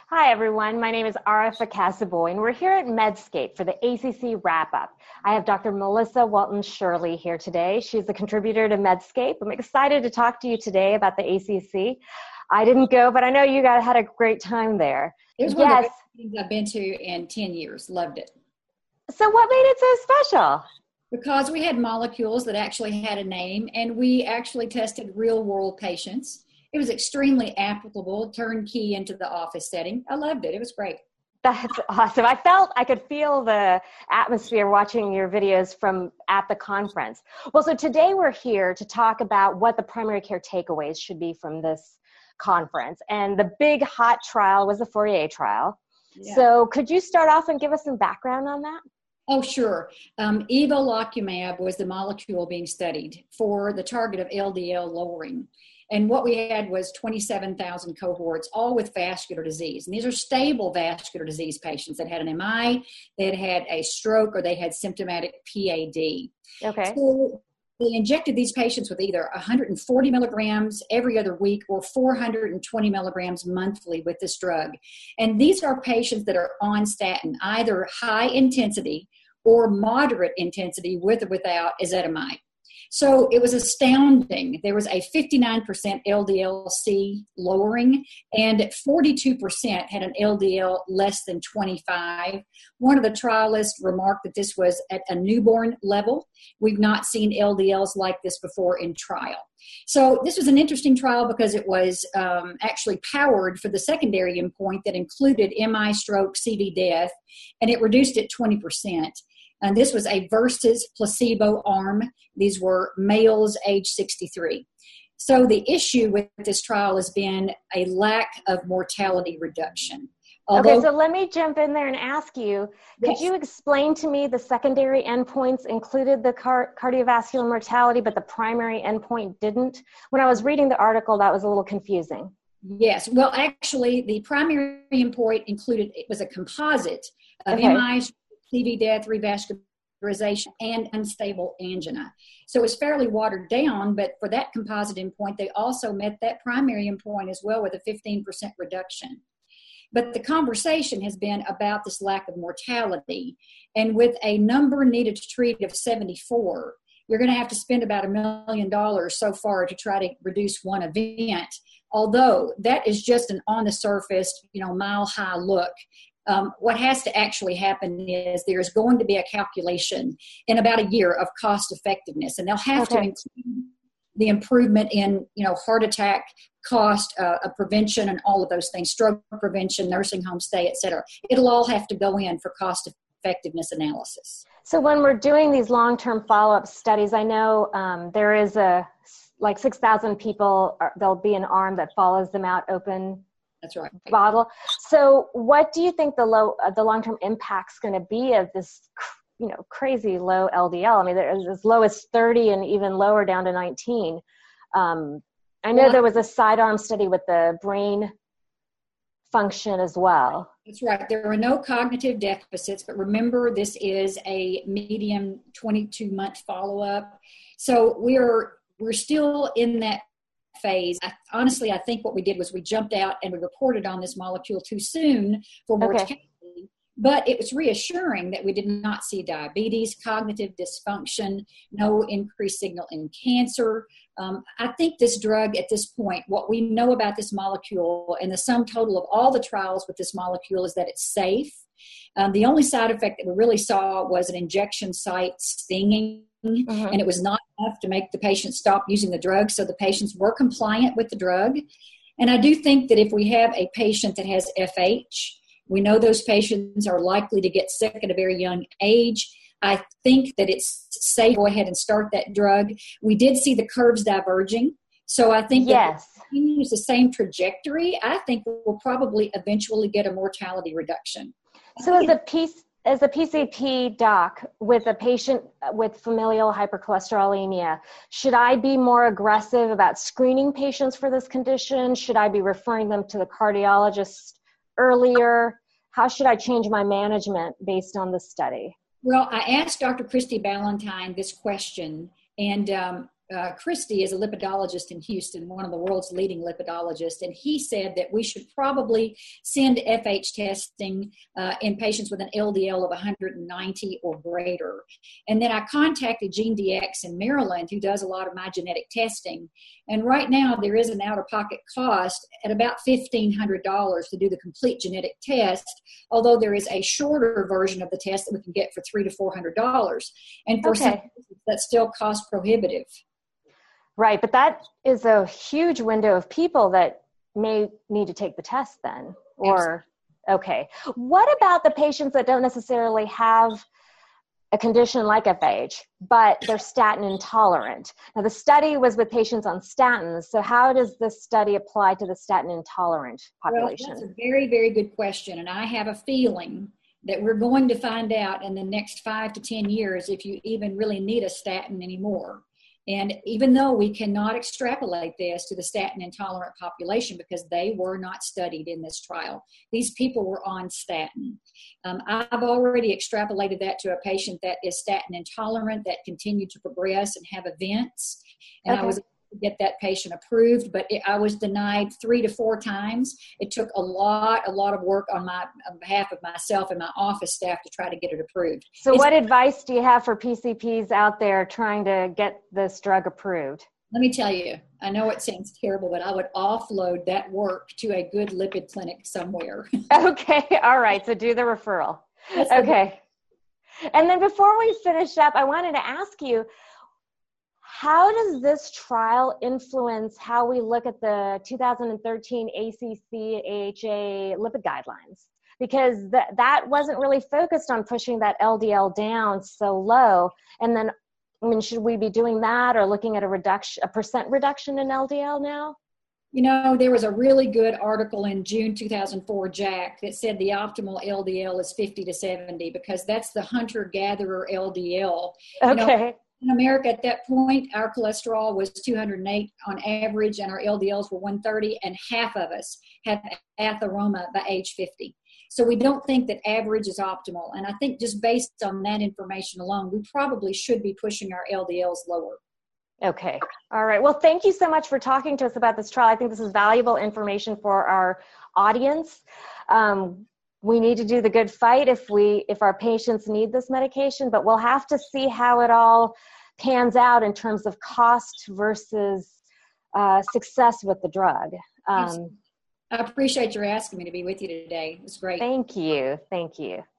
Hi, everyone. My name is Arifa Casaboy, and we're here at Medscape for the ACC Wrap-Up. I have Dr. Melissa Walton-Shirley here today. She's a contributor to Medscape. I'm excited to talk to you today about the ACC. I didn't go, but I know you guys had a great time there. It was one of the best things I've been to in 10 years. Loved it. So what made it so special? Because we had molecules that actually had a name, and we actually tested real-world patients. It was extremely applicable, turnkey into the office setting. I loved it. It was great. That's awesome. I could feel the atmosphere watching your videos from at the conference. Well, so today we're here to talk about what the primary care takeaways should be from this conference. And the big hot trial was the Fourier trial. Yeah. So could you start off and give us some background on that? Oh, sure. Evolocumab was the molecule being studied for the target of LDL lowering. And what we had was 27,000 cohorts, all with vascular disease. And these are stable vascular disease patients that had an MI, they had had a stroke, or they had symptomatic PAD. Okay. So they injected these patients with either 140 milligrams every other week or 420 milligrams monthly with this drug. And these are patients that are on statin, either high intensity or moderate intensity with or without ezetimibe. So it was astounding. There was a 59% LDL-C lowering, and 42% had an LDL less than 25. One of the trialists remarked that this was at a newborn level. We've not seen LDLs like this before in trial. So this was an interesting trial because it was actually powered for the secondary endpoint that included MI, stroke, CV death, and it reduced it 20%. And this was a versus placebo arm. These were males age 63. So the issue with this trial has been a lack of mortality reduction. Okay, so let me jump in there and ask you, could Yes. you explain to me the secondary endpoints included the cardiovascular mortality, but the primary endpoint didn't? When I was reading the article, that was a little confusing. Yes. Well, actually, the primary endpoint included, it was a composite of MI, CV death, revascularization, and unstable angina. So it was fairly watered down, but for that composite endpoint, they also met that primary endpoint as well with a 15% reduction. But the conversation has been about this lack of mortality. And with a number needed to treat of 74, you're going to have to spend about $1 million so far to try to reduce one event. Although that is just an on the surface, mile high look. What has to actually happen is there's going to be a calculation in about a year of cost effectiveness, and they'll have to include the improvement in, heart attack cost, prevention, and all of those things, stroke prevention, nursing home stay, et cetera. It'll all have to go in for cost effectiveness analysis. So when we're doing these long-term follow-up studies, I know there is 6,000 people, there'll be an arm that follows them out open. That's right. Bottle. So what do you think the long-term impact's going to be of this, crazy low LDL? I mean, there's as low as 30 and even lower down to 19. I know there was a sidearm study with the brain function as well. That's right. There are no cognitive deficits, but remember, this is a medium 22-month follow-up. So we're still in that phase. Honestly, I think what we did was we jumped out and we reported on this molecule too soon for mortality. But it was reassuring that we did not see diabetes, cognitive dysfunction, no increased signal in cancer. I think this drug at this point, what we know about this molecule and the sum total of all the trials with this molecule is that it's safe. The only side effect that we really saw was an injection site stinging. Mm-hmm. And it was not enough to make the patient stop using the drug, so the patients were compliant with the drug. And I do think that if we have a patient that has FH, we know those patients are likely to get sick at a very young age. I think that it's safe to go ahead and start that drug. We did see the curves diverging, so I think that if we use the same trajectory, I think we'll probably eventually get a mortality reduction. So as a PCP doc with a patient with familial hypercholesterolemia, should I be more aggressive about screening patients for this condition? Should I be referring them to the cardiologist earlier? How should I change my management based on this study? Well, I asked Dr. Christy Ballantyne this question, and Christie is a lipidologist in Houston, one of the world's leading lipidologists, and he said that we should probably send FH testing in patients with an LDL of 190 or greater. And then I contacted GeneDx in Maryland, who does a lot of my genetic testing. And right now there is an out-of-pocket cost at about $1,500 to do the complete genetic test, although there is a shorter version of the test that we can get for $300 to $400. And for some patients, that's still cost prohibitive. Right, but that is a huge window of people that may need to take the test then. Or, okay. What about the patients that don't necessarily have a condition like FH, but they're statin intolerant? Now, the study was with patients on statins, so how does this study apply to the statin intolerant population? Well, that's a very, very good question, and I have a feeling that we're going to find out in the next 5 to 10 years if you even really need a statin anymore. And even though we cannot extrapolate this to the statin intolerant population because they were not studied in this trial, these people were on statin. I've already extrapolated that to a patient that is statin intolerant that continued to progress and have events. And I was able to get that patient approved, but I was denied 3 to 4 times. It took a lot of work on behalf of myself and my office staff to try to get it approved. So what advice do you have for PCPs out there trying to get this drug approved? Let me tell you, I know it sounds terrible, but I would offload that work to a good lipid clinic somewhere. Okay. All right. So do the referral. Okay. And then before we finish up, I wanted to ask you, how does this trial influence how we look at the 2013 ACC/AHA lipid guidelines? Because that wasn't really focused on pushing that LDL down so low. And then, I mean, should we be doing that or looking at a percent reduction in LDL now? You know, there was a really good article in June 2004, JACC, that said the optimal LDL is 50 to 70 because that's the hunter-gatherer LDL. Okay. In America at that point, our cholesterol was 208 on average and our LDLs were 130, and half of us have atheroma by age 50. So we don't think that average is optimal. And I think just based on that information alone, we probably should be pushing our LDLs lower. Okay. All right. Well, thank you so much for talking to us about this trial. I think this is valuable information for our audience. We need to do the good fight if our patients need this medication, but we'll have to see how it all pans out in terms of cost versus success with the drug. I appreciate your asking me to be with you today. It was great. Thank you. Thank you.